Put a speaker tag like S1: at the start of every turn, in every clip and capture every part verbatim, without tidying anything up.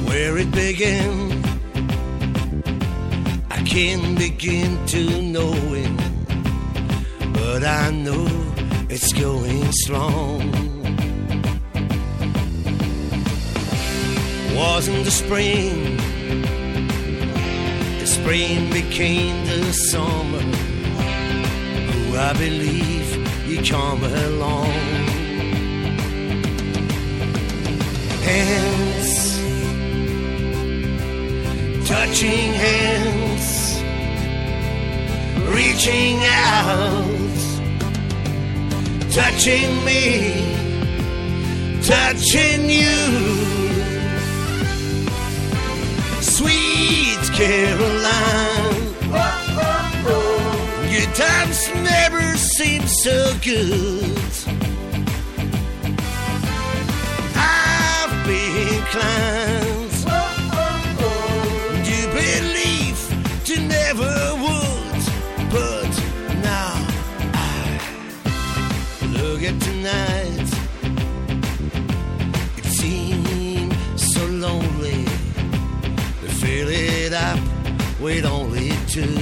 S1: where it began. I can't begin to know it, but I know it's going strong. Wasn't the spring, the spring became the summer. Oh, I believe you come along. Hands, touching hands, reaching out, touching me, touching you. Sweet Caroline, your times never seem so good. I've been inclined to believe to never would, but now I look at tonight. It seems so lonely to fill it up with only two.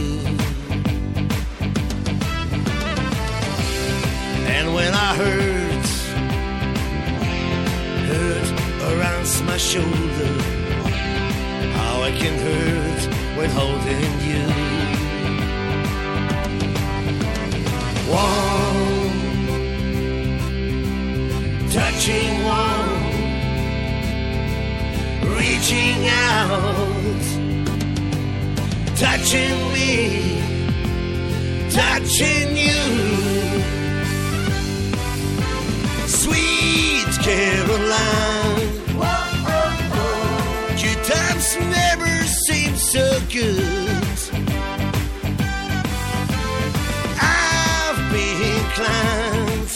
S1: And when I hurt, hurt around my shoulder, how I can hurt when holding you. One, touching one, reaching out, touching me, touching you. Sweet Caroline, your times never seem so good. I've been inclined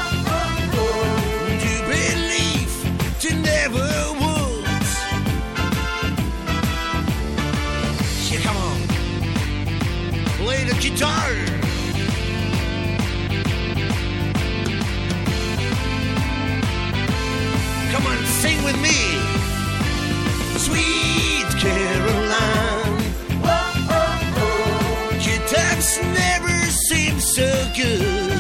S1: to believe to never would. Yeah, come on, play the guitar. Come on, sing with me. Sweet Caroline, your times never seem so good.